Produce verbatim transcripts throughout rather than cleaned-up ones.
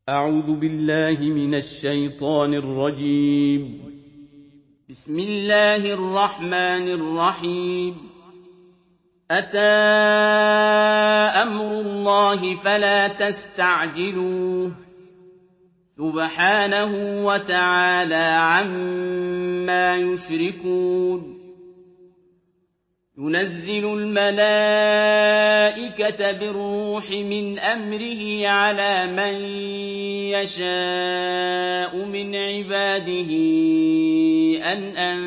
أعوذ بالله من الشيطان الرجيم. بسم الله الرحمن الرحيم. أتى أمر الله فلا تستعجلوه سبحانه وتعالى عما يشركون. ينزل الملائكة بالروح من أمره على من يشاء من عباده أن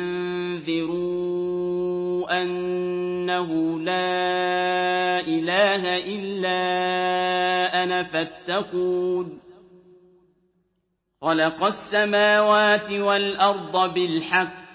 أنذروا أنه لا إله إلا أنا فاتقون. خلق السماوات والأرض بالحق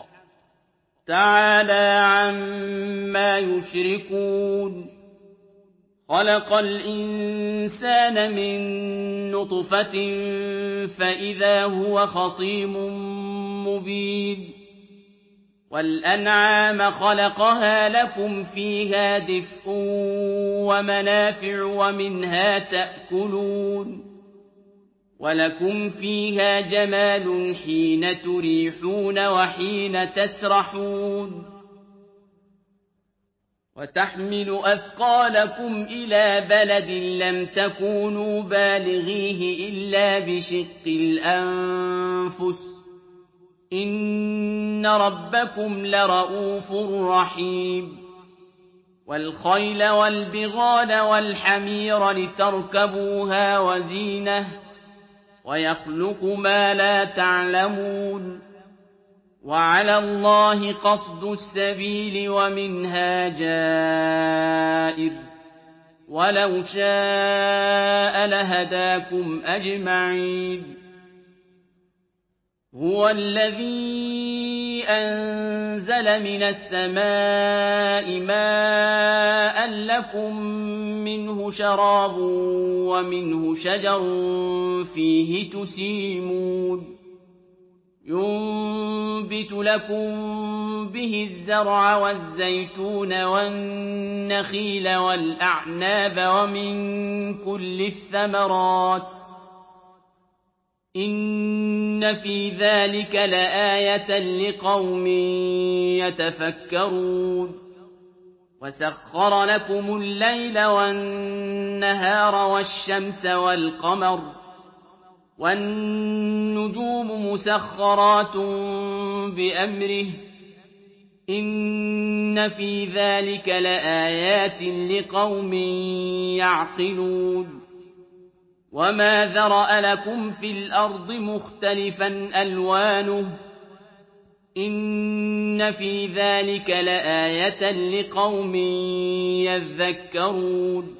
تعالى عما يشركون. خلق الإنسان من نطفة فإذا هو خصيم مبين. والأنعام خلقها لكم فيها دفء ومنافع ومنها تأكلون. ولكم فيها جمال حين تريحون وحين تسرحون. وتحمل أثقالكم إلى بلد لم تكونوا بالغيه إلا بشق الأنفس إن ربكم لرءوف رحيم. والخيل والبغال والحمير لتركبوها وزينة ويخلق ما لا تعلمون. وعلى الله قصد السبيل ومنها جائر ولو شاء لهداكم أجمعين. هو الذي أنزل من السماء ماء لكم منه شراب ومنه شجر فيه تسيمون. ينبت لكم به الزرع والزيتون والنخيل والأعناب ومن كل الثمرات إن في ذلك لآية لقوم يتفكرون. وسخر لكم الليل والنهار والشمس والقمر والنجوم مسخرات بأمره إن في ذلك لآيات لقوم يعقلون. وما ذرأ لكم في الأرض مختلفا ألوانه إن في ذلك لآية لقوم يذكرون.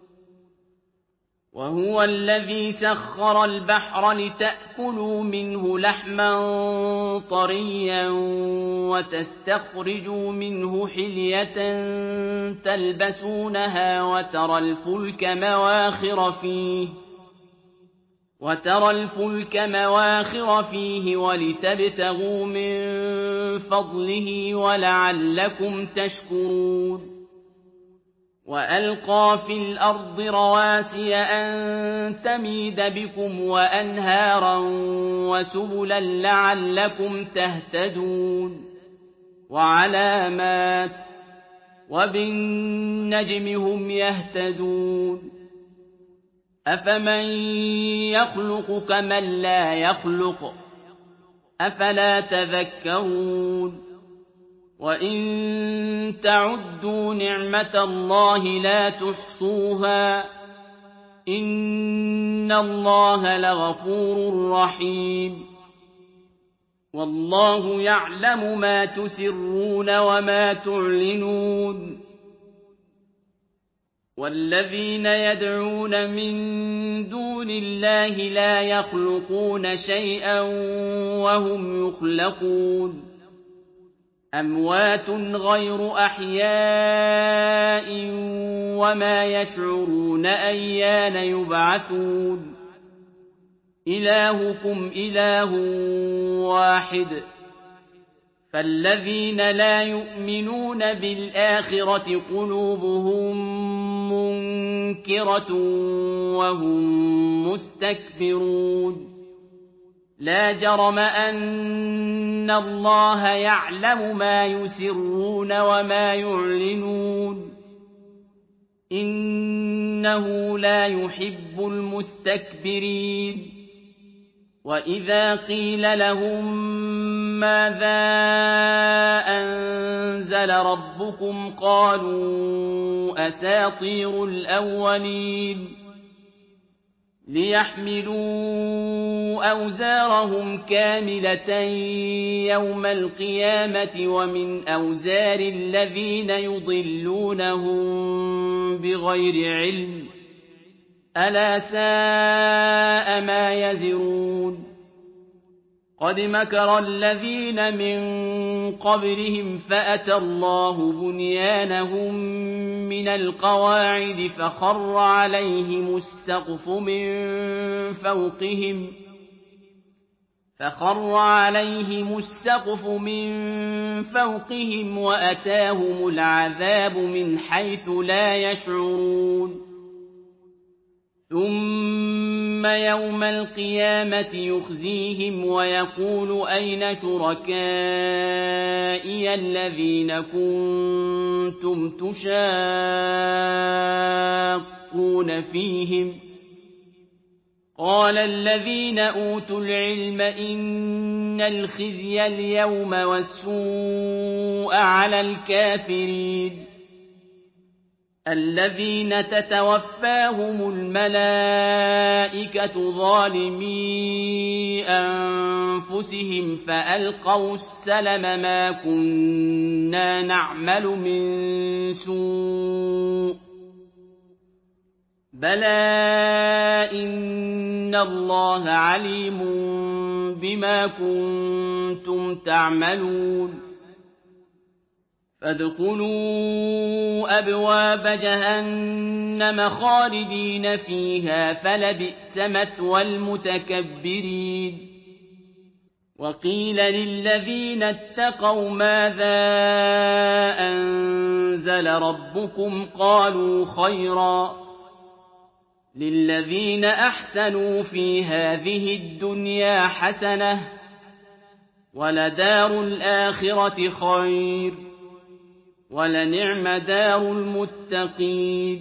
وهو الذي سخر البحر لتأكلوا منه لحما طريا وتستخرجوا منه حلية تلبسونها وترى الفلك مواخر فيه وترى الفلك مواخر فيه ولتبتغوا من فضله ولعلكم تشكرون. وألقى في الأرض رواسي أن تميد بكم وأنهارا وسبلا لعلكم تهتدون. وعلامات وبالنجم هم يهتدون. أفمن يخلق كمن لا يخلق أفلا تذكرون. وإن تعدوا نعمة الله لا تحصوها إن الله لغفور رحيم. والله يعلم ما تسرون وما تعلنون. والذين يدعون من دون الله لا يخلقون شيئا وهم يخلقون. أموات غير أحياء وما يشعرون أيان يبعثون. إلهكم إله واحد فالذين لا يؤمنون بالآخرة قلوبهم منكرة مُنكِرَةٌ وَهُم مُّسْتَكْبِرُونَ لَا جَرَمَ أَنَّ اللَّهَ يَعْلَمُ مَا يُسِرُّونَ وَمَا يُعْلِنُونَ إِنَّهُ لَا يُحِبُّ الْمُسْتَكْبِرِينَ وَإِذَا قِيلَ لَهُم مَّاذَا أَنزَلَ رَبُّكُمْ قَالُوا أَسَاطِيرُ الْأَوَّلِينَ لِيَحْمِلُوا أَوْزَارَهُمْ كَامِلَةً يَوْمَ الْقِيَامَةِ وَمِنْ أَوْزَارِ الَّذِينَ يُضِلُّونَهُم بِغَيْرِ عِلْمٍ ۗ أَلَا سَاءَ مَا يَزِرُونَ قَدْ مَكَرَ الَّذِينَ مِن قَبْلِهِمْ فَأَتَى اللَّهُ بُنْيَانَهُم مِّنَ الْقَوَاعِدِ فَخَرَّ عَلَيْهِمُ السَّقْفُ مِن فَوْقِهِمْ فَخَرَّ عَلَيْهِمُ السَّقْفُ مِن فَوْقِهِمْ وَأَتَاهُمُ الْعَذَابُ مِنْ حَيْثُ لَا يَشْعُرُونَ ثُمَّ يَوْمَ الْقِيَامَةِ يُخْزِيهِمْ وَيَقُولُ أَيْنَ شُرَكَائِيَ الَّذِينَ كُنتُمْ تُشَاقُّونَ فِيهِمْ ۚ قَالَ الَّذِينَ أُوتُوا الْعِلْمَ إِنَّ الْخِزْيَ الْيَوْمَ وَالسُّوءَ عَلَى الْكَافِرِينَ الَّذِينَ تَتَوَفَّاهُمُ الْمَلَائِكَةُ ظَالِمِي أَنفُسِهِمْ فَأَلْقَوُا السَّلَمَ مَا كُنَّا نَعْمَلُ مِن سُوءٍ بَلَىٰ إِنَّ اللَّهَ عَلِيمٌ بِمَا كُنتُمْ تَعْمَلُونَ فَادْخُلُوا أَبْوَابَ جَهَنَّمَ خَالِدِينَ فِيهَا فَلَبِئْسَ مَثْوَى الْمُتَكَبِّرِينَ وَقِيلَ لِلَّذِينَ اتَّقَوْا مَاذَا أَنزَلَ رَبُّكُمْ قَالُوا خَيْرًا ۗ لِّلَّذِينَ أَحْسَنُوا فِي هَٰذِهِ الدُّنْيَا حَسَنَةٌ ۚ وَلَدَارُ الْآخِرَةِ خَيْرٌ ۚ وَلَنِعْمَ دَارُ الْمُتَّقِينَ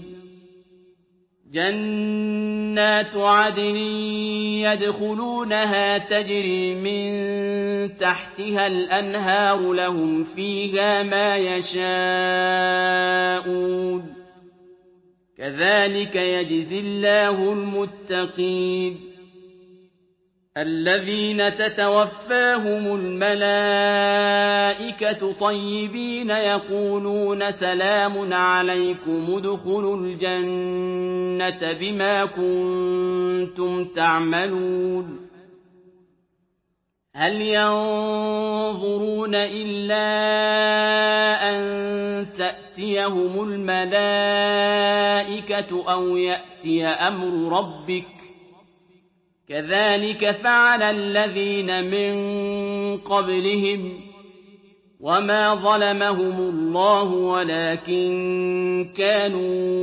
جَنَّاتُ عَدْنٍ يَدْخُلُونَهَا تَجْرِي مِن تَحْتِهَا الْأَنْهَارُ لَهُمْ فِيهَا مَا يَشَاءُونَ ۚ كَذَٰلِكَ يَجْزِي اللَّهُ الْمُتَّقِينَ الَّذِينَ تَتَوَفَّاهُمُ الْمَلَائِكَةُ طَيِّبِينَ يَقُولُونَ سَلَامٌ عَلَيْكُمُ ادْخُلُوا الْجَنَّةَ بِمَا كُنتُمْ تَعْمَلُونَ هَلْ يَنظُرُونَ إِلَّا أَن تَأْتِيَهُمُ الْمَلَائِكَةُ أَوْ يَأْتِيَ أَمْرُ رَبِّكَ ۚ كَذَٰلِكَ فَعَلَ الَّذِينَ مِن قَبْلِهِمْ ۚ وَمَا ظَلَمَهُمُ اللَّهُ وَلَٰكِن كَانُوا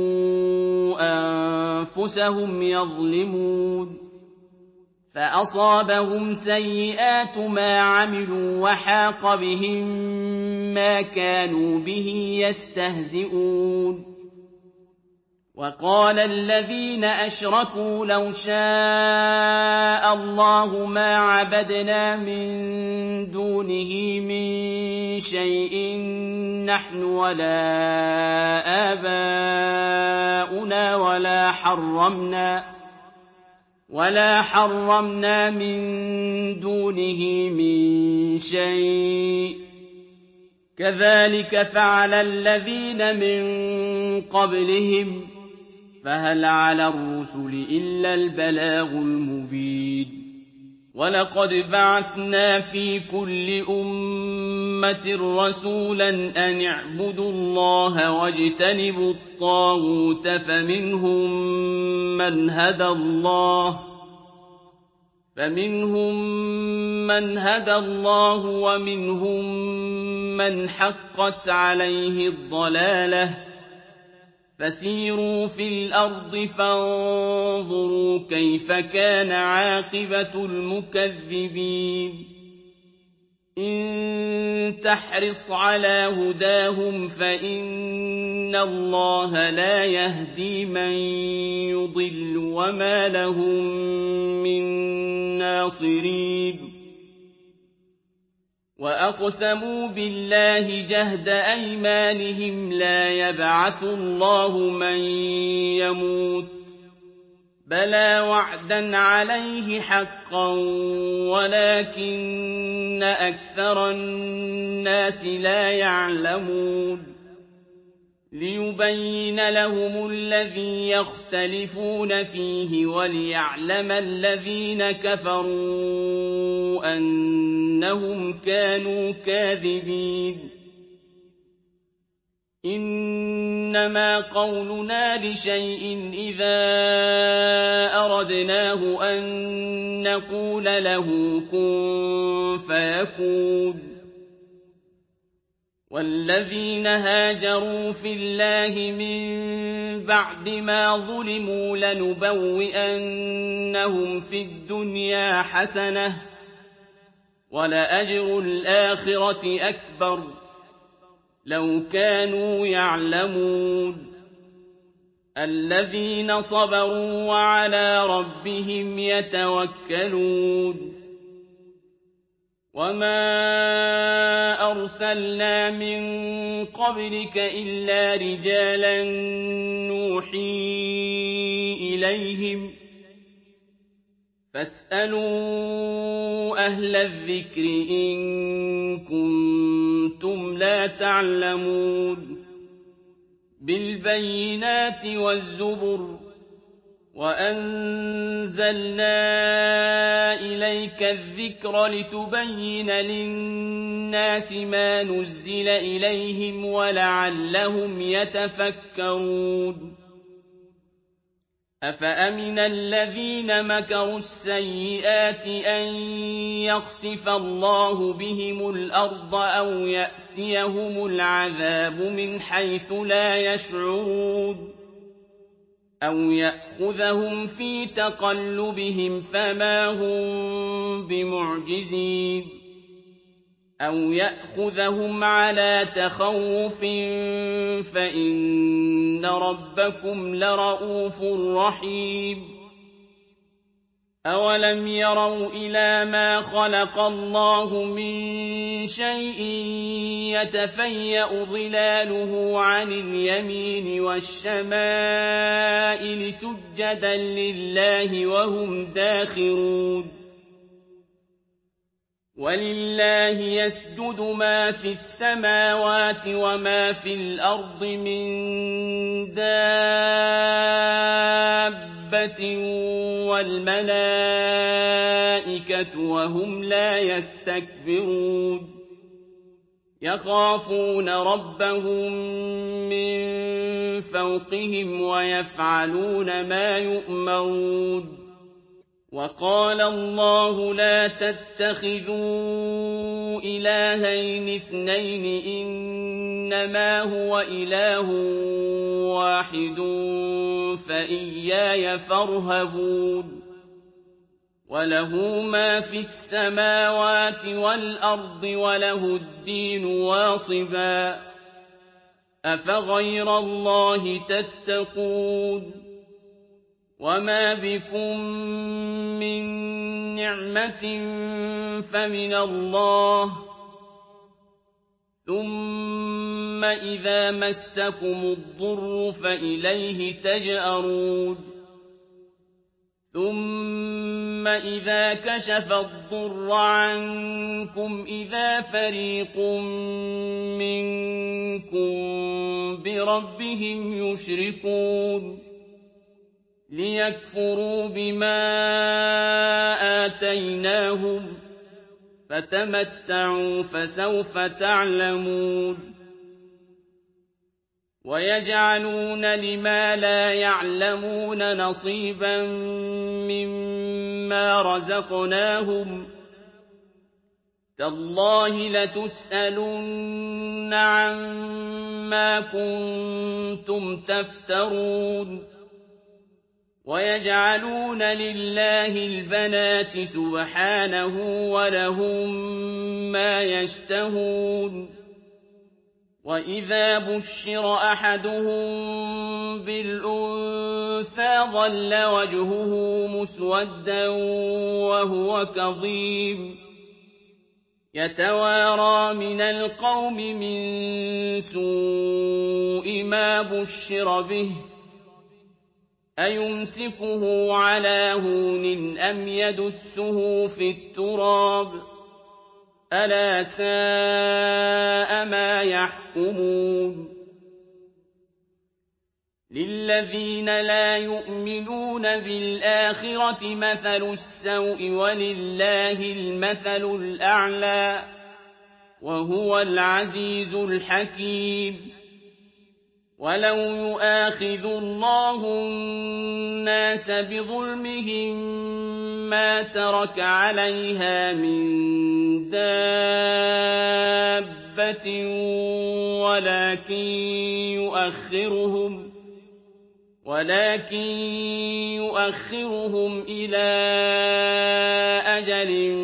أَنفُسَهُمْ يَظْلِمُونَ فَأَصَابَهُمْ سَيِّئَاتُ مَا عَمِلُوا وَحَاقَ بِهِم مَّا كَانُوا بِهِ يَسْتَهْزِئُونَ وَقَالَ الَّذِينَ أَشْرَكُوا لَوْ شَاءَ اللَّهُ مَا عَبَدْنَا مِن دُونِهِ مِن شَيْءٍ نَّحْنُ وَلَا آبَاؤُنَا وَلَا حَرَّمْنَا وَلَا حَرَّمْنَا مِن دُونِهِ مِن شَيْءٍ ۚ كَذَٰلِكَ فَعَلَ الَّذِينَ مِن قَبْلِهِمْ ۚ فَهَلْ عَلَى الرُّسُلِ إِلَّا الْبَلَاغُ الْمُبِينُ وَلَقَدْ بَعَثْنَا فِي كُلِّ أُمَّةٍ رَّسُولًا أَنِ اعْبُدُوا اللَّهَ وَاجْتَنِبُوا الطَّاغُوتَ فَمِنْهُم مَّنْ هَدَى اللَّهُ فَمِنْهُم مَّنْ هَدَى اللَّهُ وَمِنْهُم مَّنْ حَقَّتْ عَلَيْهِ الضَّلَالَةُ ۚ فسيروا في الأرض فانظروا كيف كان عاقبة المكذبين إن تحرص على هداهم فإن الله لا يهدي من يضل وما لهم من ناصرين وأقسموا بالله جهد أيمانهم لا يبعث الله من يموت بلى وعدا عليه حقا ولكن أكثر الناس لا يعلمون ليبين لهم الذي يختلفون فيه وليعلم الذين كفروا أنهم كانوا كاذبين إنما قولنا لشيء إذا أردناه أن نقول له كن فيكون والذين هاجروا في الله من بعد ما ظلموا لنبوئنهم في الدنيا حسنة ولأجر الآخرة أكبر لو كانوا يعلمون الذين صبروا وعلى ربهم يتوكلون وما أرسلنا من قبلك إلا رجالا نوحي إليهم فاسألوا أهل الذكر إن كنتم لا تعلمون بالبينات والزبر وأنزلنا إليك الذكر لتبين للناس ما نزل إليهم ولعلهم يتفكرون أفأمن الذين مكروا السيئات أن يخسف الله بهم الأرض أو يأتيهم العذاب من حيث لا يشعرون أو يأخذهم في تقلبهم فما هم بمعجزين أو يأخذهم على تخوف فإن ربكم لرءوف رحيم أولم يروا إلى ما خلق الله من شيء يتفيأ ظلاله عن اليمين والشمائل سجدا لله وهم داخرون ولله يسجد ما في السماوات وما في الأرض من دابة والملائكة وهم لا يستكبرون يخافون ربهم من فوقهم ويفعلون ما يؤمرون وقال الله لا تتخذوا إلهين اثنين إنما هو إله واحد فإياي فارهبون وله ما في السماوات والأرض وله الدين واصبا أفغير الله تتقون وما بكم من نعمة فمن الله ثم إذا مسكم الضر فإليه تجأرون ثم إذا كشف الضر عنكم إذا فريق منكم بربهم يشركون ليكفروا بما آتيناهم فتمتعوا فسوف تعلمون ويجعلون لما لا يعلمون نصيبا مما رزقناهم تَاللَّهِ لَتُسْأَلُنَّ عَمَّا كُنتُمْ تَفْتَرُونَ وَيَجْعَلُونَ لِلَّهِ الْبَنَاتِ سُبْحَانَهُ وَلَهُم مَّا يَشْتَهُونَ وَإِذَا بُشِّرَ أَحَدُهُم بِالْأُنثَىٰ ظَلَّ وَجْهُهُ مُسْوَدًّا وَهُوَ كَظِيمٌ يَتَوَارَىٰ مِنَ الْقَوْمِ مِن سُوءِ مَا بُشِّرَ بِهِ أَيُمْسِكُهُ عَلَىٰ هُونٍ أَمْ يَدُسُّهُ فِي التُّرَابِ ۗ أَلَا سَاءَ مَا يَحْكُمُونَ لِلَّذِينَ لَا يُؤْمِنُونَ بِالْآخِرَةِ مَثَلُ السَّوْءِ ۖ وَلِلَّهِ الْمَثَلُ الْأَعْلَىٰ ۚ وَهُوَ الْعَزِيزُ الْحَكِيمُ وَلَوْ يُؤَاخِذُ اللَّهُ النَّاسَ بِظُلْمِهِم مَّا تَرَكَ عَلَيْهَا مِن دَابَّةٍ وَلَٰكِن يُؤَخِّرُهُمْ وَلَٰكِن يُؤَخِّرُهُمْ إِلَىٰ أَجَلٍ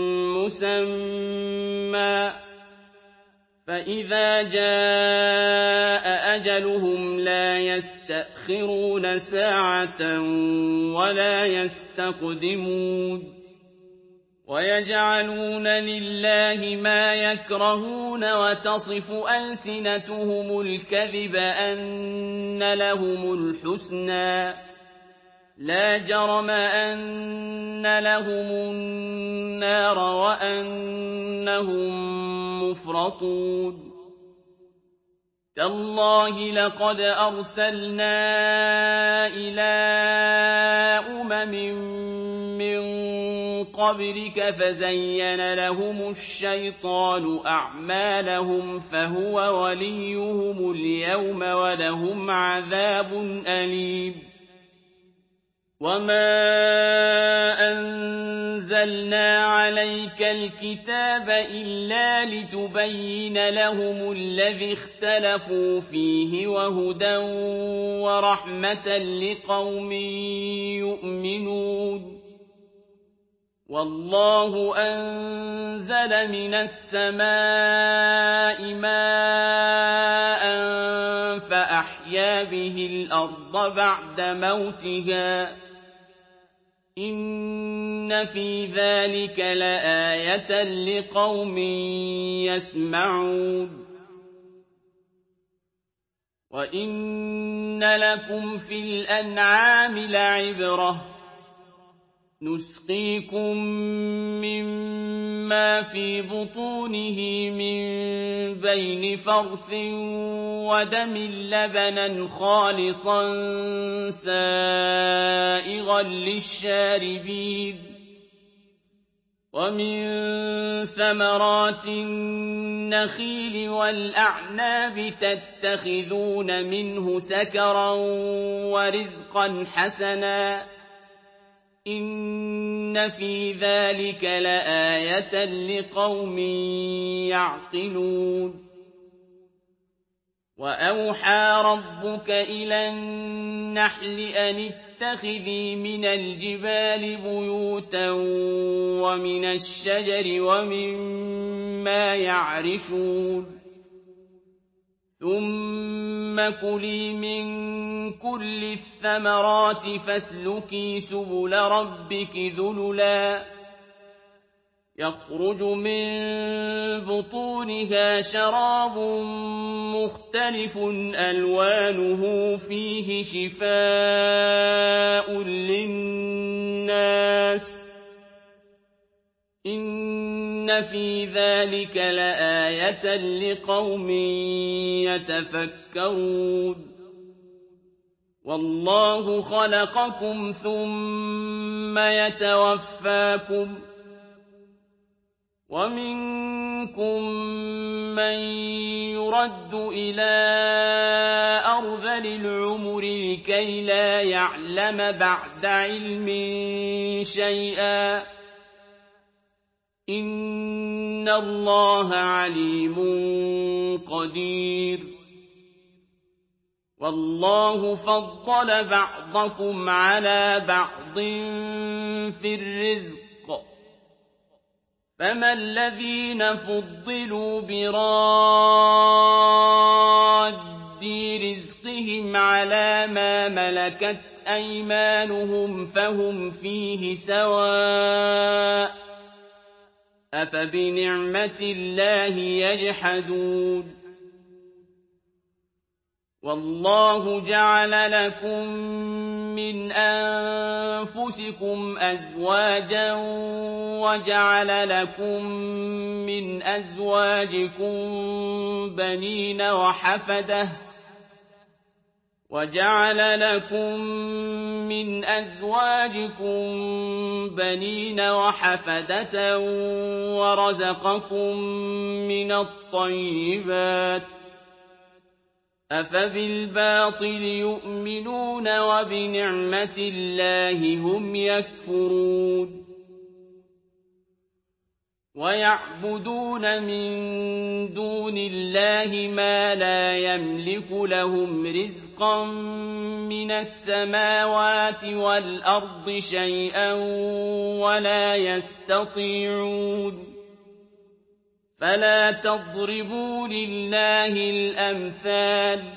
مُّسَمًّى ۖ فَإِذَا جَاءَ أَجَلُهُمْ لَا يَسْتَأْخِرُونَ سَاعَةً وَلَا يَسْتَقْدِمُونَ وَيَجْعَلُونَ لِلَّهِ مَا يَكْرَهُونَ وَتَصِفُ أَلْسِنَتُهُمُ الْكَذِبَ أَنَّ لَهُمُ الْحُسْنَىٰ ۖ لَا جَرَمَ أَنَّ لَهُمُ النَّارَ وَأَنَّهُم مُّفْرَطُونَ تَاللَّهِ لَقَدْ أَرْسَلْنَا إِلَىٰ أُمَمٍ مِّن قَبْلِكَ فَزَيَّنَ لَهُمُ الشَّيْطَانُ أَعْمَالَهُمْ فَهُوَ وَلِيُّهُمُ الْيَوْمَ وَلَهُمْ عَذَابٌ أَلِيمٌ وَمَا أَنزَلْنَا عَلَيْكَ الْكِتَابَ إِلَّا لِتُبَيِّنَ لَهُمُ الَّذِي اخْتَلَفُوا فِيهِ وَهُدًى وَرَحْمَةً لِّقَوْمٍ يُؤْمِنُونَ وَاللَّهُ أَنزَلَ مِنَ السَّمَاءِ مَاءً فَأَحْيَا بِهِ الْأَرْضَ بَعْدَ مَوْتِهَا ۚ إِنَّ فِي ذَٰلِكَ لَآيَةً لِّقَوْمٍ يَسْمَعُونَ وَإِنَّ لَكُمْ فِي الْأَنْعَامِ لَعِبْرَةً ۖ نُّسْقِيكُم مِّمَّا فِي بُطُونِهِ مِن بَيْنِ فَرْثٍ وَدَمٍ لَّبَنًا خَالِصًا سَائِغًا لِّلشَّارِبِينَ وَمِن ثَمَرَاتِ النَّخِيلِ وَالْأَعْنَابِ تَتَّخِذُونَ مِنْهُ سَكَرًا وَرِزْقًا حَسَنًا ۗ إِنَّ فِي ذَٰلِكَ لَآيَةً لِّقَوْمٍ يَعْقِلُونَ وَأَوْحَىٰ رَبُّكَ إِلَى النَّحْلِ أَنِ اتَّخِذِي مِنَ الْجِبَالِ بُيُوتًا وَمِنَ الشَّجَرِ وَمِمَّا يَعْرِشُونَ ثُمَّ كُلِي مِن كُلِّ الثَّمَرَاتِ فَاسْلُكِي سُبُلَ رَبِّكِ ذُلُلًا يَخْرُجُ مِن بُطُونِهَا شَرَابٌ مُّخْتَلِفٌ أَلْوَانُهُ فِيهِ شِفَاءٌ لِّلنَّاسِ ۗ إِنَّ فِي ذَٰلِكَ لَآيَةً لِّقَوْمٍ يَتَفَكَّرُونَ وَاللَّهُ خَلَقَكُمْ ثُمَّ يَتَوَفَّاكُمْ ۚ وَمِنكُم مَّن يُرَدُّ إِلَىٰ أَرْذَلِ الْعُمُرِ لِكَيْ لَا يَعْلَمَ بَعْدَ عِلْمٍ شَيْئًا ۚ إِنَّ إِنَّ اللَّهَ عَلِيمٌ قَدِيرٌ وَاللَّهُ فَضَّلَ بَعْضَكُمْ عَلَىٰ بَعْضٍ فِي الرِّزْقِ ۚ فَمَا الَّذِينَ فُضِّلُوا بِرَادِّي رِزْقِهِمْ عَلَىٰ مَا مَلَكَتْ أَيْمَانُهُمْ فَهُمْ فِيهِ سَوَاءٌ ۚ أَفَبِنِعْمَةِ اللَّهِ يَجْحَدُونَ وَاللَّهُ جَعَلَ لَكُم مِّنْ أَنفُسِكُمْ أَزْوَاجًا وَجَعَلَ لَكُم مِّنْ أَزْوَاجِكُم بَنِينَ وَحَفَدَةً وَجَعَلَ لَكُم مِّنْ أَزْوَاجِكُم بَنِينَ وَحَفَدَةً وَرَزَقَكُم مِّنَ الطَّيِّبَاتِ ۚ أَفَبِالْبَاطِلِ يُؤْمِنُونَ وَبِنِعْمَةِ اللَّهِ هُمْ يَكْفُرُونَ وَيَعْبُدُونَ مِن دُونِ اللَّهِ مَا لَا يَمْلِكُ لَهُمْ رِزْقًا مِّنَ السَّمَاوَاتِ وَالْأَرْضِ شَيْئًا وَلَا يَسْتَطِيعُونَ فَلَا تَضْرِبُوا لِلَّهِ الْأَمْثَالَ ۚ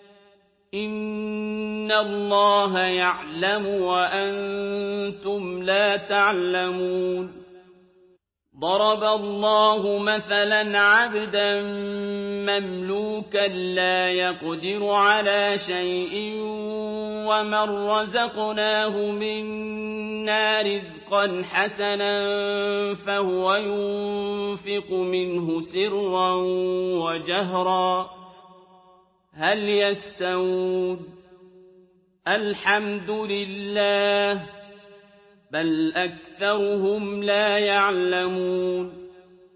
إِنَّ اللَّهَ يَعْلَمُ وَأَنتُمْ لَا تَعْلَمُونَ ضَرَبَ اللَّهُ مَثَلًا عَبْدًا مَّمْلُوكًا لَّا يَقْدِرُ عَلَىٰ شَيْءٍ وَمَن رَّزَقْنَاهُ مِنَّا رِزْقًا حَسَنًا فَهُوَ يُنفِقُ مِنْهُ سِرًّا وَجَهْرًا ۖ هَلْ يَسْتَوُونَ ۚ الْحَمْدُ لِلَّهِ ۚ بَلْ أَكْثَرُهُمْ لَا يَعْلَمُونَ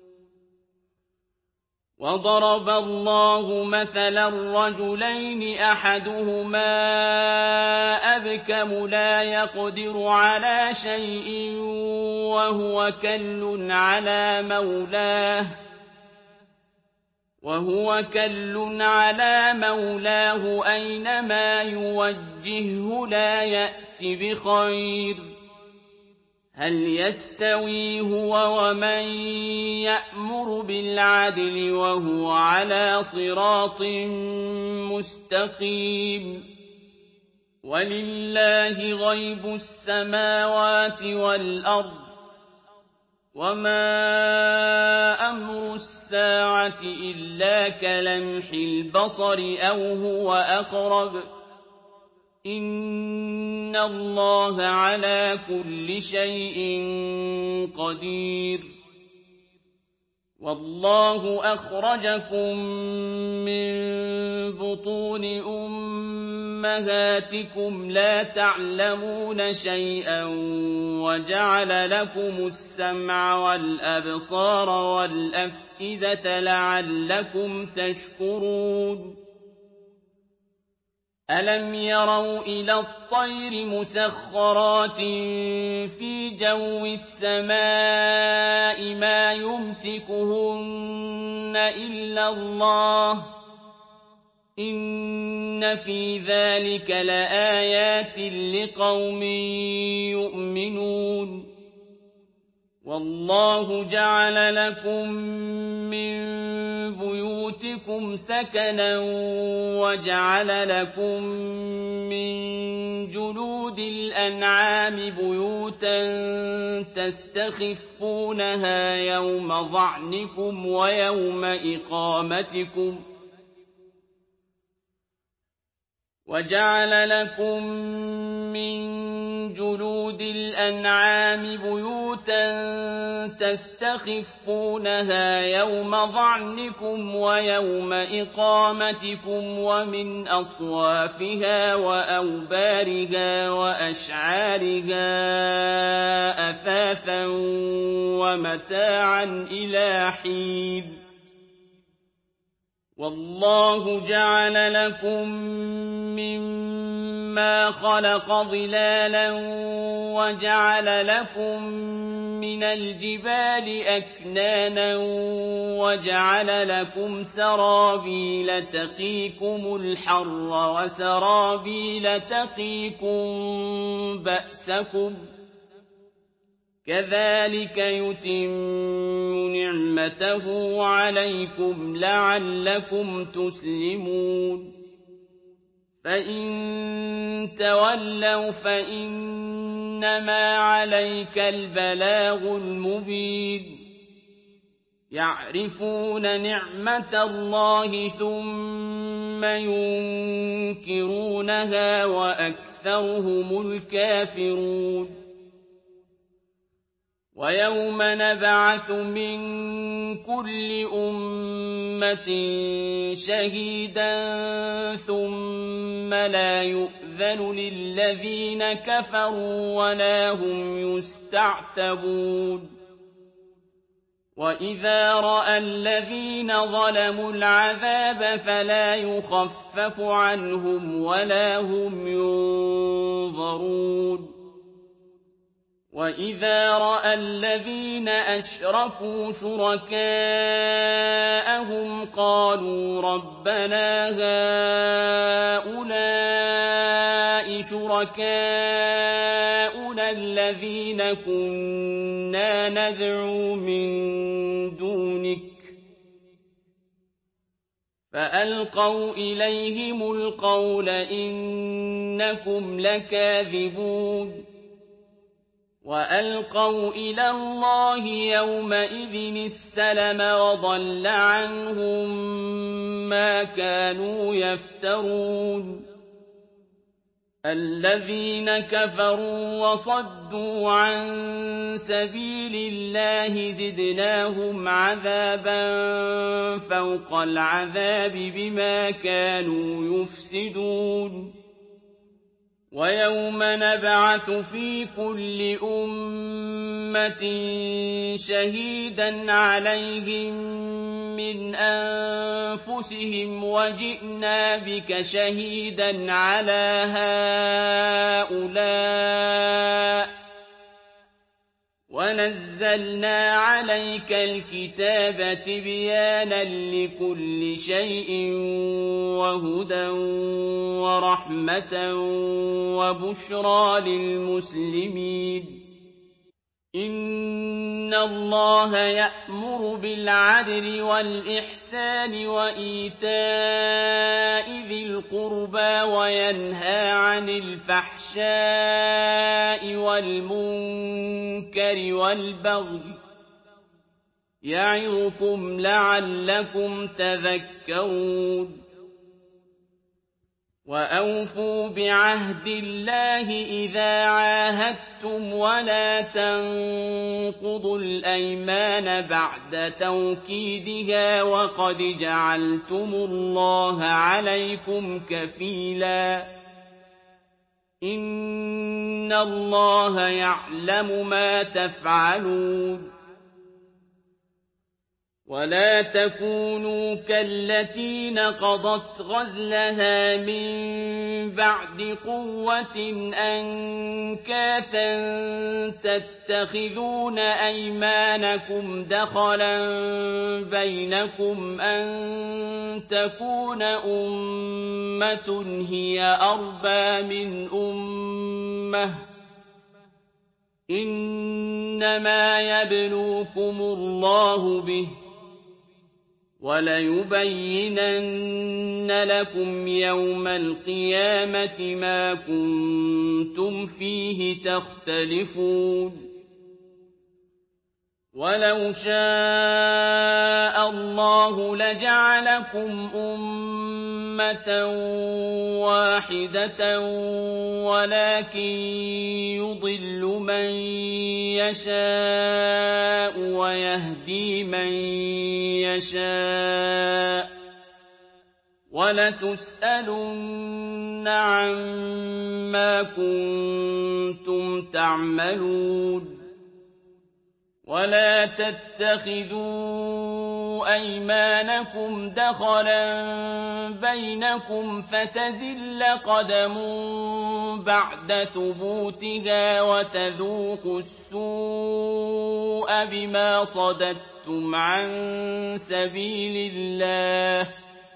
وَضَرَبَ اللَّهُ مَثَلًا رَّجُلَيْنِ أَحَدُهُمَا أَبْكَمُ لَا يَقْدِرُ عَلَىٰ شَيْءٍ وَهُوَ كَلٌّ عَلَىٰ مَوْلَاهُ وهو كل على مولاه أينما يوجهه لا يأت بخير ۖ هَلْ يَسْتَوِي هُوَ وَمَن يَأْمُرُ بِالْعَدْلِ وَهُوَ عَلَىٰ صِرَاطٍ مُّسْتَقِيمٍ وَلِلَّهِ غَيْبُ السَّمَاوَاتِ وَالْأَرْضِ ۚ وَمَا أَمْرُ السَّاعَةِ إِلَّا كَلَمْحِ الْبَصَرِ أَوْ هُوَ أَقْرَبُ ۚ إِنَّ اللَّهَ عَلَىٰ كُلِّ شَيْءٍ قَدِيرٌ وَاللَّهُ أَخْرَجَكُم مِّن بُطُونِ أُمَّهَاتِكُمْ لَا تَعْلَمُونَ شَيْئًا وَجَعَلَ لَكُمُ السَّمْعَ وَالْأَبْصَارَ وَالْأَفْئِدَةَ لَعَلَّكُمْ تَشْكُرُونَ أَلَمْ يَرَوْا إِلَى الطَّيْرِ مُسَخَّرَاتٍ فِي جَوِّ السَّمَاءِ مَا يُمْسِكُهُنَّ إِلَّا اللَّهُ ۗ إِنَّ فِي ذَٰلِكَ لَآيَاتٍ لِّقَوْمٍ يُؤْمِنُونَ وَاللَّهُ جَعَلَ لَكُم مِّن بُيُوتِكُمْ سَكَنًا وَجَعَلَ لَكُم مِّن جُلُودِ الْأَنْعَامِ بُيُوتًا تَسْتَخِفُّونَهَا يَوْمَ ظَعْنِكُمْ وَيَوْمَ إِقَامَتِكُمْ ۖ وَجَعَلَ لَكُم مِّن جُلُودِ الْأَنْعَامِ بُيُوتًا تَسْتَخِفُّونَهَا يَوْمَ ظَعْنِكُمْ وَيَوْمَ إِقَامَتِكُمْ ۖ وَمِنْ أَصْوَافِهَا وَأَوْبَارِهَا وَأَشْعَارِهَا أَثَاثًا وَمَتَاعًا إِلَىٰ حِينٍ وَاللَّهُ جَعَلَ لَكُم مِّمَّا مَا خَلَقَ ظِلَالًا وَجَعَلَ لَكُم مِّنَ الْجِبَالِ أَكْنَانًا وَجَعَلَ لَكُمْ سَرَابِيلَ تَقِيكُمُ الْحَرَّ وَسَرَابِيلَ تَقِيكُم بَأْسَكُمْ ۚ كَذَٰلِكَ يُتِمُّ نِعْمَتَهُ عَلَيْكُمْ لَعَلَّكُمْ تُسْلِمُونَ فَإِن تَوَلَّوْا فَإِنَّمَا عَلَيْكَ الْبَلَاغُ الْمُبِينُ يَعْرِفُونَ نِعْمَتَ اللَّهِ ثُمَّ يُنكِرُونَهَا وَأَكْثَرُهُمُ الْكَافِرُونَ وَيَوْمَ نَبْعَثُ مِن كُلِّ أُمَّةٍ شَهِيدًا ثُمَّ لَا يُؤْذَنُ لِلَّذِينَ كَفَرُوا وَلَا هُمْ يُسْتَعْتَبُونَ وَإِذَا رَأَى الَّذِينَ ظَلَمُوا الْعَذَابَ فَلَا يُخَفَّفُ عَنْهُمْ وَلَا هُمْ يُنظَرُونَ وَإِذَا رَأَى الَّذِينَ أَشْرَكُوا شُرَكَاءَهُمْ قَالُوا رَبَّنَا هَٰؤُلَاءِ شُرَكَاؤُنَا الَّذِينَ كُنَّا نَدْعُو مِن دُونِكَ ۖ فَأَلْقَوْا إِلَيْهِمُ الْقَوْلَ إِنَّكُمْ لَكَاذِبُونَ وَأَلْقَوْا إِلَى اللَّهِ يَوْمَئِذٍ السَّلَمَ وَضَلَّ عَنْهُم مَّا كَانُوا يَفْتَرُونَ الَّذِينَ كَفَرُوا وَصَدُّوا عَن سَبِيلِ اللَّهِ زِدْنَاهُمْ عَذَابًا فَوْقَ الْعَذَابِ بِمَا كَانُوا يُفْسِدُونَ وَيَوْمَ نَبْعَثُ فِي كُلِّ أُمَّةٍ شَهِيدًا عَلَيْهِم مِّنْ أَنفُسِهِمْ وَجِئْنَا بِكَ شَهِيدًا عَلَىٰ هَٰؤُلَاءِ ۚ وَنَزَّلْنَا عَلَيْكَ الْكِتَابَ تِبْيَانًا لِّكُلِّ شَيْءٍ وَهُدًى وَرَحْمَةً وَبُشْرَىٰ لِلْمُسْلِمِينَ إِنَّ اللَّهَ يَأْمُرُ بِالْعَدْلِ وَالْإِحْسَانِ وَإِيتَاءِ ذِي الْقُرْبَىٰ وَيَنْهَىٰ عَنِ الْفَحْشَاءِ وَالْمُنكَرِ وَالْبَغْيِ ۚ يَعِظُكُمْ لَعَلَّكُمْ تَذَكَّرُونَ وَأَوْفُوا بِعَهْدِ اللَّهِ إِذَا عَاهَدتُّمْ وَلَا تَنقُضُوا الْأَيْمَانَ بَعْدَ تَوْكِيدِهَا وَقَدْ جَعَلْتُمُ اللَّهَ عَلَيْكُمْ كَفِيلًا ۚ إِنَّ اللَّهَ يَعْلَمُ مَا تَفْعَلُونَ وَلَا تَكُونُوا كَالَّتِي نَقَضَتْ غَزْلَهَا مِن بَعْدِ قُوَّةٍ أَنكَاثًا تَتَّخِذُونَ أَيْمَانَكُمْ دَخَلًا بَيْنَكُمْ أَن تَكُونَ أُمَّةٌ هِيَ أَرْبَىٰ مِنْ أُمَّةٍ ۚ إِنَّمَا يَبْلُوكُمُ اللَّهُ بِهِ ۚ وَلَيُبَيِّنَنَّ لَكُمْ يَوْمَ الْقِيَامَةِ مَا كُنتُمْ فِيهِ تَخْتَلِفُونَ وَلَوْ شَاءَ اللَّهُ لَجَعَلَكُمْ أُمَّةً وَاحِدَةً وَلَٰكِن يُضِلُّ مَن يَشَاءُ وَيَهْدِي مَن يَشَاءُ ۚ وَلَتُسْأَلُنَّ عَمَّا كُنتُمْ تَعْمَلُونَ وَلَا تَتَّخِذُوا أَيْمَانَكُمْ دَخَلًا بَيْنَكُمْ فَتَزِلَّ قَدَمٌ بَعْدَ ثُبُوتِهَا وَتَذُوقُوا السُّوءَ بِمَا صَدَدتُّمْ عَن سَبِيلِ اللَّهِ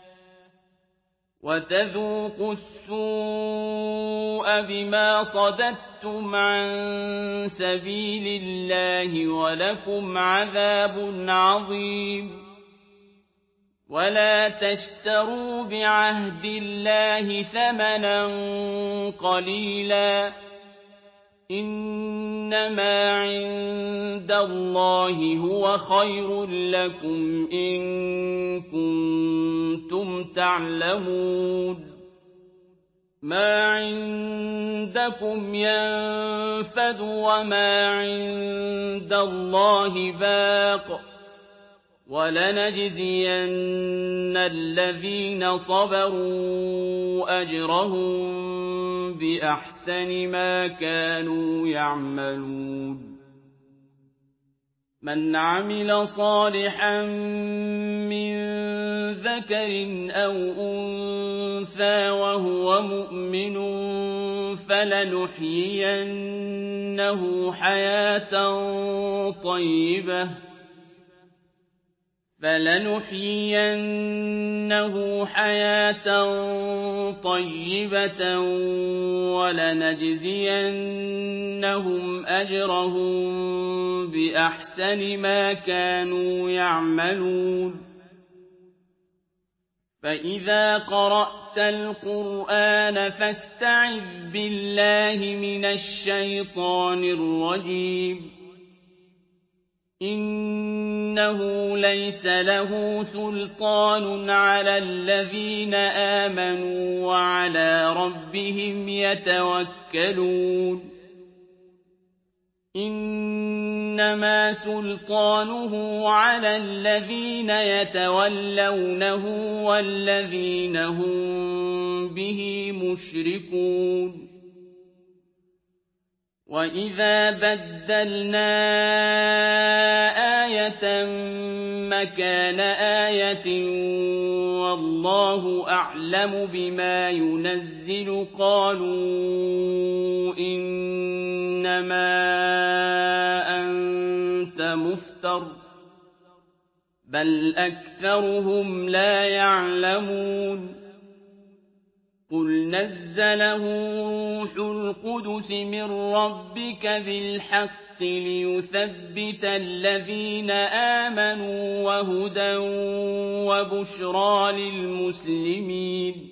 وَتَذُوقُوا السُّوءَ بِمَا صَدَدتُّمْ عَن سَبِيلِ اللَّهِ وَلَكُمْ عَذَابٌ عَظِيمٌ وَلَا تَشْتَرُوا بِعَهْدِ اللَّهِ ثَمَنًا قَلِيلًا ۚ إِنَّمَا عِندَ اللَّهِ هُوَ خَيْرٌ لَّكُمْ إِن كُنتُمْ تَعْلَمُونَ مَا عِندَكُمْ يَنفَدُ وَمَا عِندَ اللَّهِ بَاقٍ ۗ وَلَنَجْزِيَنَّ الَّذِينَ صَبَرُوا أَجْرَهُم بِأَحْسَنِ مَا كَانُوا يَعْمَلُونَ مَنْ عَمِلَ صَالِحًا مِّن ذَكَرٍ أَوْ أُنثَىٰ وَهُوَ مُؤْمِنٌ فَلَنُحْيِيَنَّهُ حَيَاةً طَيِّبَةً فَلَنُحْيِيَنَّهُ حَيَاةً طَيِّبَةً وَلَنَجْزِيَنَّهُمْ أَجْرَهُم بِأَحْسَنِ مَا كَانُوا يَعْمَلُونَ فَإِذَا قَرَأْتَ الْقُرْآنَ فَاسْتَعِذْ بِاللَّهِ مِنَ الشَّيْطَانِ الرَّجِيمِ إِنَّهُ لَيْسَ لَهُ سُلْطَانٌ عَلَى الَّذِينَ آمَنُوا وَعَلَىٰ رَبِّهِمْ يَتَوَكَّلُونَ إِنَّمَا سُلْطَانُهُ عَلَى الَّذِينَ يَتَوَلَّوْنَهُ وَالَّذِينَ هُم بِهِ مُشْرِكُونَ وَإِذَا بَدَّلْنَا آيَةً مَّكَانَ آيَةٍ وَاللَّهُ أَعْلَمُ بِمَا يُنَزِّلُ قَالُوا إِنَّمَا أَنتَ مُفْتَرٍ ۚ بَلْ أَكْثَرُهُمْ لَا يَعْلَمُونَ قُلْ نَزَّلَهُ رُوحُ الْقُدُسِ مِن رَّبِّكَ بِالْحَقِّ لِيُثَبِّتَ الَّذِينَ آمَنُوا وَهُدًى وَبُشْرَىٰ لِلْمُسْلِمِينَ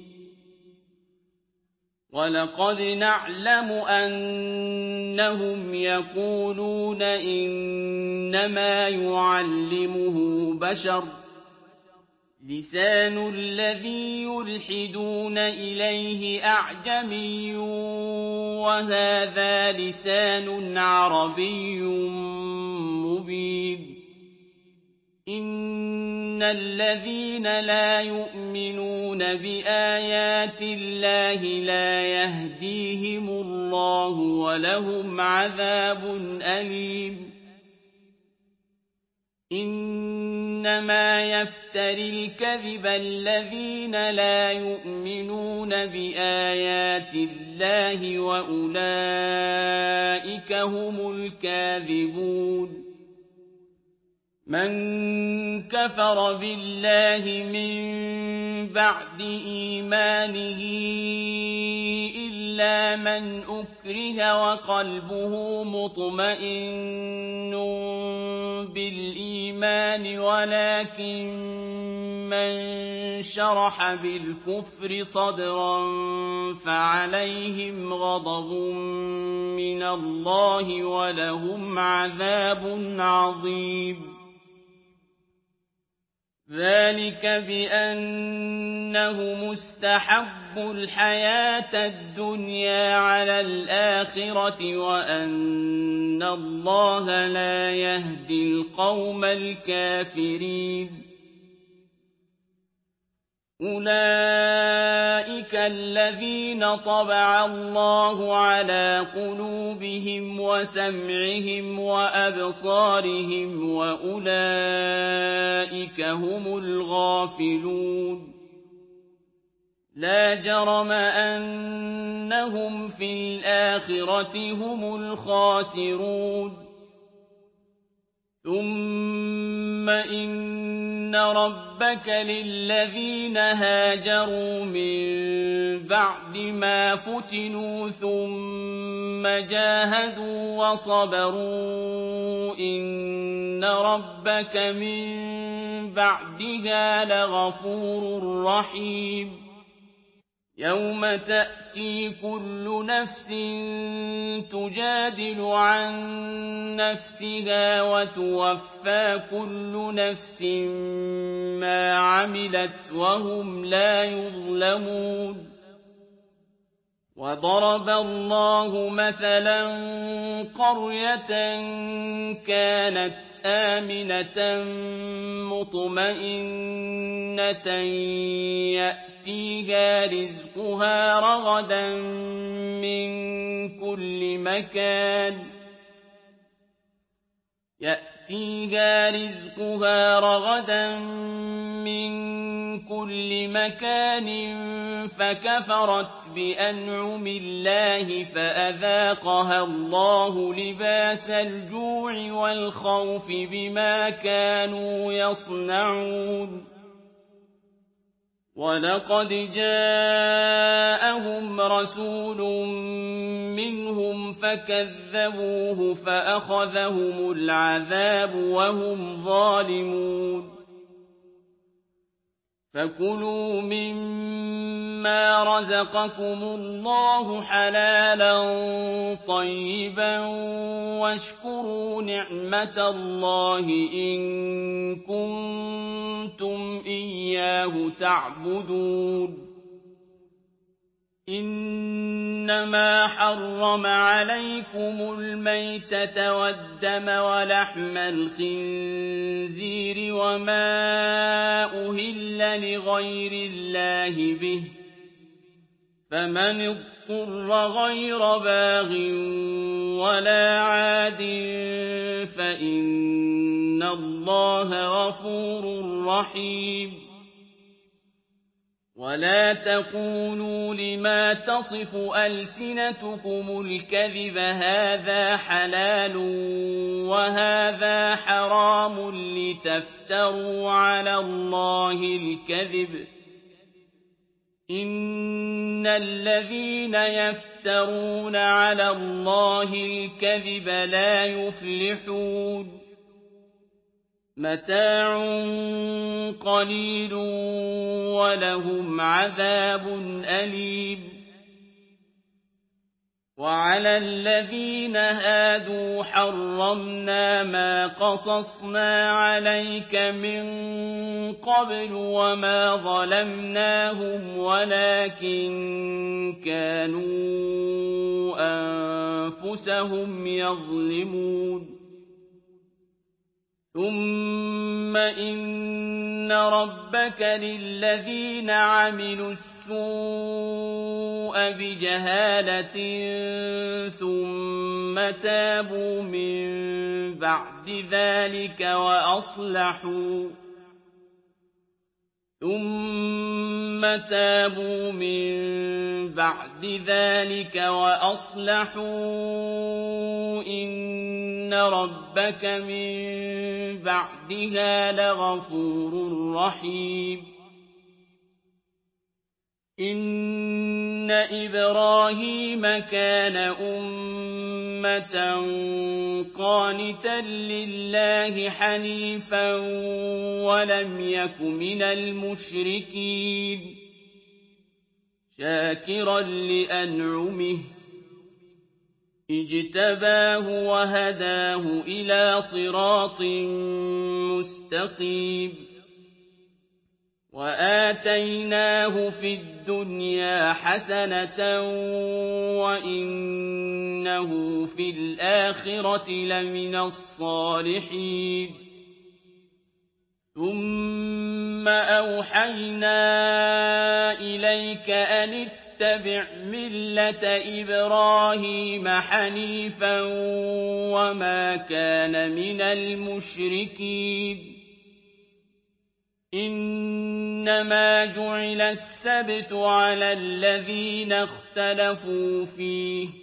وَلَقَدْ نَعْلَمُ أَنَّهُمْ يَقُولُونَ إِنَّمَا يُعَلِّمُهُ بَشَرٌ ۗ لِّسَانُ الَّذِي يُلْحِدُونَ إِلَيْهِ أَعْجَمِيٌّ وَهَٰذَا لِسَانٌ عَرَبِيٌّ مُّبِينٌ إِنَّ الَّذِينَ لَا يُؤْمِنُونَ بِآيَاتِ اللَّهِ لَا يَهْدِيهِمُ اللَّهُ وَلَهُمْ عَذَابٌ أَلِيمٌ إِنَّمَا يَفْتَرِي الْكَذِبَ الَّذِينَ لَا يُؤْمِنُونَ بِآيَاتِ اللَّهِ وَأُولَٰئِكَ هُمُ الْكَاذِبُونَ مَن كَفَرَ بِاللَّهِ مِن بَعْدِ إِيمَانِهِ إِلَّا مَنْ أُكْرِهَ وَقَلْبُهُ مُطْمَئِنٌّ بِالْإِيمَانِ وَلَٰكِن مَّن شَرَحَ بِالْكُفْرِ صَدْرًا فَعَلَيْهِمْ غَضَبٌ مِّنَ اللَّهِ وَلَهُمْ عَذَابٌ عَظِيمٌ ذَٰلِكَ بِأَنَّهُمُ اسْتَحَبُّوا الْحَيَاةَ الدُّنْيَا عَلَى الْآخِرَةِ وَأَنَّ اللَّهَ لَا يَهْدِي الْقَوْمَ الْكَافِرِينَ أُولَٰئِكَ الَّذِينَ طَبَعَ اللَّهُ عَلَىٰ قُلُوبِهِمْ وَسَمْعِهِمْ وَأَبْصَارِهِمْ ۖ وَأُولَٰئِكَ هُمُ الْغَافِلُونَ لَا جَرَمَ أَنَّهُمْ فِي الْآخِرَةِ هُمُ الْخَاسِرُونَ ثُمَّ إِنَّ رَبَّكَ لِلَّذِينَ هَاجَرُوا مِن بَعْدِ مَا فُتِنُوا ثُمَّ جَاهَدُوا وَصَبَرُوا إِنَّ رَبَّكَ مِن بَعْدِهَا لَغَفُورٌ رَّحِيمٌ يَوْمَ تَأْتِي كُلُّ نَفْسٍ تُجَادِلُ عَن نَّفْسِهَا وَتُوَفَّىٰ كُلُّ نَفْسٍ مَّا عَمِلَتْ وَهُمْ لَا يُظْلَمُونَ وَضَرَبَ اللَّهُ مَثَلًا قَرْيَةً كَانَتْ آمِنَةً مُّطْمَئِنَّةً يَأْتِيهَا رِزْقُهَا رَغَدًا مِّن كُلِّ مَكَانٍ يَأْتِيهَا رِزْقُهَا رَغَدًا مِّن كُلِّ مَكَانٍ فَكَفَرَتْ بِأَنْعُمِ اللَّهِ فَأَذَاقَهَا اللَّهُ لِبَاسَ الْجُوعِ وَالْخَوْفِ بِمَا كَانُوا يَصْنَعُونَ وَلَقَدْ جَاءَهُمْ رَسُولٌ مِّنْهُمْ فَكَذَّبُوهُ فَأَخَذَهُمُ الْعَذَابُ وَهُمْ ظَالِمُونَ فَكُلُوا مِمَّا رَزَقَكُمُ اللَّهُ حَلَالًا طَيِّبًا وَاشْكُرُوا نِعْمَتَ اللَّهِ إِن كُنتُمْ إِيَّاهُ تَعْبُدُونَ إِنَّمَا حَرَّمَ عَلَيْكُمُ الْمَيْتَةَ وَالدَّمَ وَلَحْمَ الْخِنزِيرِ وَمَا أُهِلَّ لِغَيْرِ اللَّهِ بِهِ ۖ فَمَنِ اضْطُرَّ غَيْرَ بَاغٍ وَلَا عَادٍ فَإِنَّ اللَّهَ غَفُورٌ رَّحِيمٌ وَلَا تَقُولُوا لِمَا تَصِفُ أَلْسِنَتُكُمُ الْكَذِبَ هَٰذَا حَلَالٌ وَهَٰذَا حَرَامٌ لِّتَفْتَرُوا عَلَى اللَّهِ الْكَذِبَ ۚ إِنَّ الَّذِينَ يَفْتَرُونَ عَلَى اللَّهِ الْكَذِبَ لَا يُفْلِحُونَ مَتَاعٌ قَلِيلٌ وَلَهُمْ عَذَابٌ أَلِيمٌ وَعَلَى الَّذِينَ هَادُوا حَرَّمْنَا مَا قَصَصْنَا عَلَيْكَ مِن قَبْلُ وَمَا ظَلَمْنَاهُمْ وَلَٰكِن كَانُوا أَنفُسَهُمْ يَظْلِمُونَ ثُمَّ إِنَّ رَبَّكَ لِلَّذِينَ عَمِلُوا السُّوءَ بِجَهَالَةٍ ثُمَّ تَابُوا مِن بَعْدِ ذَٰلِكَ وَأَصْلَحُوا ثُمَّ تَابُوا مِن بَعْدِ ذَٰلِكَ وَأَصْلَحُوا إِنَّ رَبَّكَ مِن بَعْدِهَا لَغَفُورٌ رَّحِيمٌ إِنَّ إِبْرَاهِيمَ كَانَ أُمَّةً قَانِتًا لِّلَّهِ حَنِيفًا وَلَمْ يَكُ مِنَ الْمُشْرِكِينَ شَاكِرًا لِّأَنْعُمِهِ اجْتَبَاهُ وَهَدَاهُ إِلَىٰ صِرَاطٍ مُّسْتَقِيمٍ وَآتَيْنَاهُ فِي الدُّنْيَا حَسَنَةً وَإِنَّهُ فِي الْآخِرَةِ لَمِنَ الصَّالِحِينَ ثُمَّ أَوْحَيْنَا إِلَيْكَ أَنِ اتَّبِعْ مِلَّةَ إِبْرَاهِيمَ حَنِيفًا وَمَا كَانَ مِنَ الْمُشْرِكِينَ إِنَّمَا جُعِلَ السَّبْتُ عَلَى الَّذِينَ اخْتَلَفُوا فِيهِ ۚ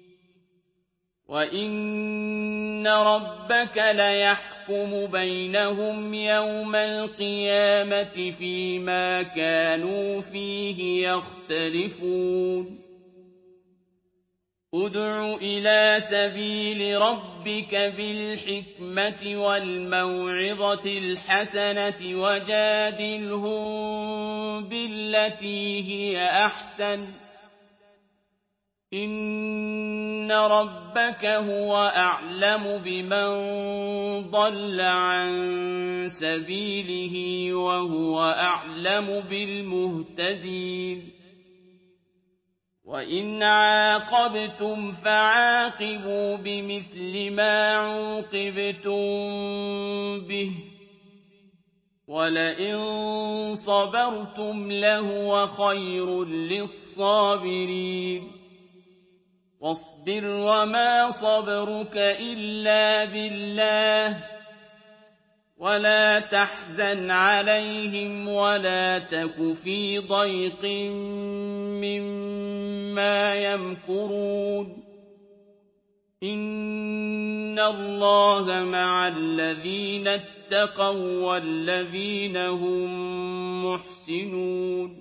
وَإِنَّ رَبَّكَ لَيَحْكُمُ بَيْنَهُمْ يَوْمَ الْقِيَامَةِ فِيمَا كَانُوا فِيهِ يَخْتَلِفُونَ ادْعُ إِلَىٰ سَبِيلِ رَبِّكَ بِالْحِكْمَةِ وَالْمَوْعِظَةِ الْحَسَنَةِ وَجَادِلْهُم بِالَّتِي هِيَ أَحْسَنُ ۚ إِنَّ رَبَّكَ هُوَ أَعْلَمُ بِمَن ضَلَّ عَن سَبِيلِهِ وَهُوَ أَعْلَمُ بِالْمُهْتَدِينَ وَإِنْ عَاقَبْتُمْ فَعَاقِبُوا بِمِثْلِ مَا عُوقِبْتُم بِهِ ۖ وَلَئِن صَبَرْتُمْ لَهُوَ خَيْرٌ لِّلصَّابِرِينَ وَاصْبِرْ وَمَا صَبْرُكَ إِلَّا بِاللَّهِ ۚ وَلَا تَحْزَنْ عَلَيْهِمْ وَلَا تَكُ فِي ضَيْقٍ مِّمَّا يَمْكُرُونَ إِنَّ اللَّهَ مَعَ الَّذِينَ اتَّقَوا وَّالَّذِينَ هُم مُّحْسِنُونَ